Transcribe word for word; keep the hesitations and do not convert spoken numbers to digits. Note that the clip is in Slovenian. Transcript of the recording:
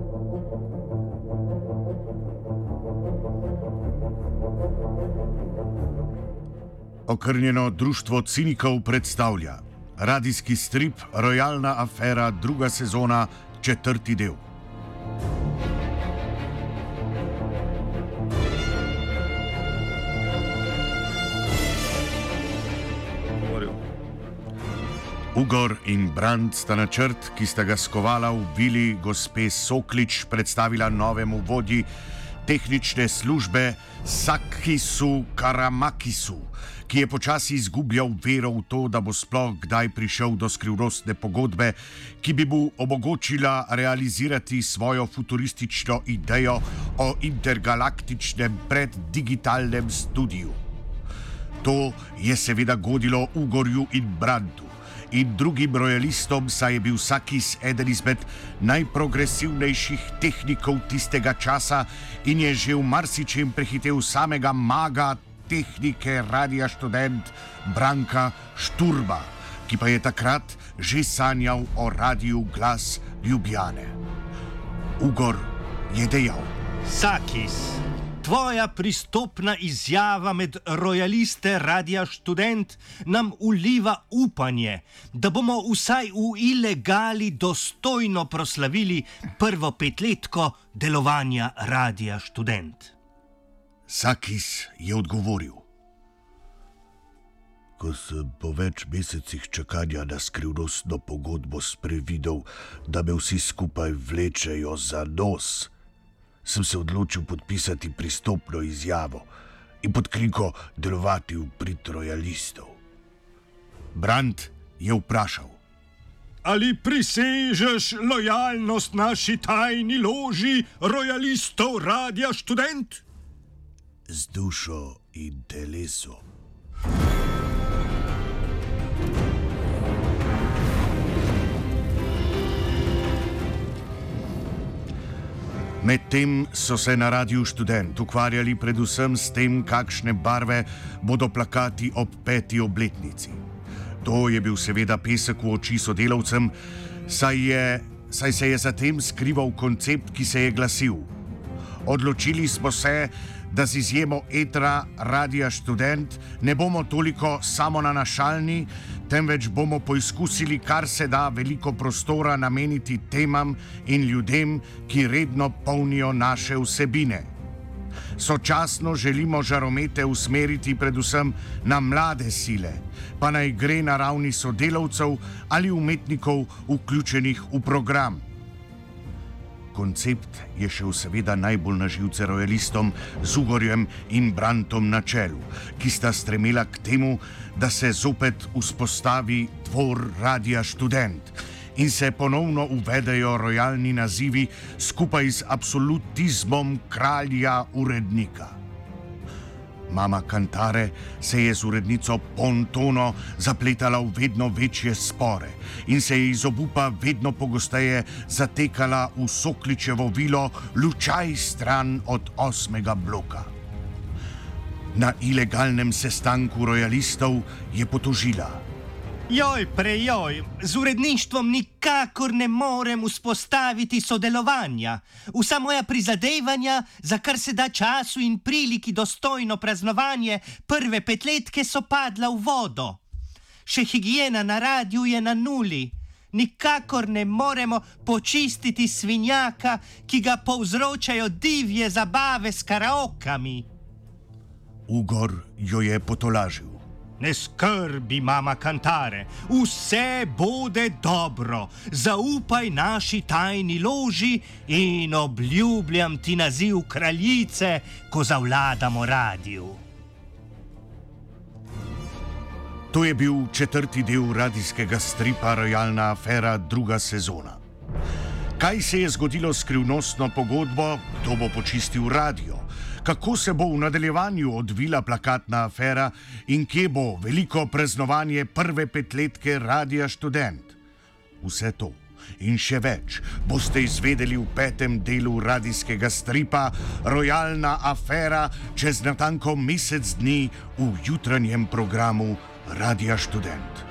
Okrnjeno društvo cinikov predstavlja radijski strip Rojalna afera, druga sezona, četrti del. Ugor in Brand sta načrt, ki sta ga skovala v vili gospe Soklič, predstavila novemu vodji tehnične službe Sakisu Karamakisu, ki je počasi izgubljal vero v to, da bo sploh kdaj prišel do skrivnostne pogodbe, ki bi mu omogočila realizirati svojo futuristično idejo o intergalaktičnem preddigitalnem studiu. To je seveda godilo Ugorju in Brandu in drugim rojalistom, saj je bil Sakis eden izmed najprogresivnejših tehnikov tistega časa in je že v marsičem prehitel samega maga tehnike Radia Študent Branka Šturba, ki pa je takrat že sanjal o Radiu Glas Ljubljane. Ugor je dejal: Sakis, tvoja pristopna izjava med rojaliste Radia Študent nam uliva upanje, da bomo vsaj v ilegali dostojno proslavili prvo petletko delovanja Radia Študent. Sakis je odgovoril: Ko sem po več mesecih čakanja na skrivnostno pogodbo sprevidel, da me vsi skupaj vlečejo za nos, sem se odločil podpisati pristopno izjavo in pod krinko delovati v prid rojalistov. Brand je vprašal: Ali prisežeš lojalnost naši tajni loži rojalistov Radia Študent? Z dušo in telesom. Medtem so se na Radiu Študent ukvarjali predvsem s tem, kakšne barve bodo plakati ob peti obletnici. To je bil seveda pesek v oči sodelavcem, saj, je, saj se je zatem skrival koncept, ki se je glasil: Odločili smo se, da z izjemo etra Radia Študent ne bomo toliko samonanašalni, temveč bomo poizkusili kar se da veliko prostora nameniti temam in ljudem, ki redno polnijo naše vsebine. Sočasno želimo žaromete usmeriti predvsem na mlade sile, pa naj gre na ravni sodelavcev ali umetnikov vključenih v program. Koncept je šel seveda najbolj na živce rojalistom z Ugorjem in Brandom na čelu, ki sta stremela k temu, da se zopet vzpostavi dvor Radia Študent in se ponovno uvedejo rojalni nazivi skupaj z absolutizmom kralja urednika. Mama Cantare se je z urednico Pontono zapletala v vedno večje spore in se je iz obupa vedno pogosteje zatekala v Sokličevo vilo lučaj stran od osmega bloka. Na ilegalnem sestanku rojalistov je potožila: Joj, prejoj, z uredništvom nikakor ne morem vzpostaviti sodelovanja. Vsa moja prizadevanja za kar se da času in priliki dostojno praznovanje prve petletke so padla v vodo. Še higiena na radiju je na nuli. Nikakor ne moremo počistiti svinjaka, ki ga povzročajo divje zabave s karaokami. Ugor jo je potolažil: Ne skrbi, mama Cantare, vse bude dobro. Zaupaj naši tajni loži in obljubljam ti naziv kraljice, ko zavladamo radiju. To je bil četrti del radijskega stripa Rojalna afera, druga sezona. Kaj se je zgodilo s skrivnostno pogodbo, kdo bo počistil radio, kako se bo v nadaljevanju odvila plakatna afera in kje bo veliko praznovanje prve petletke Radia Študent. Vse to in še več boste izvedeli v petem delu radijskega stripa Rojalna afera čez natanko mesec dni v jutranjem programu Radia Študent.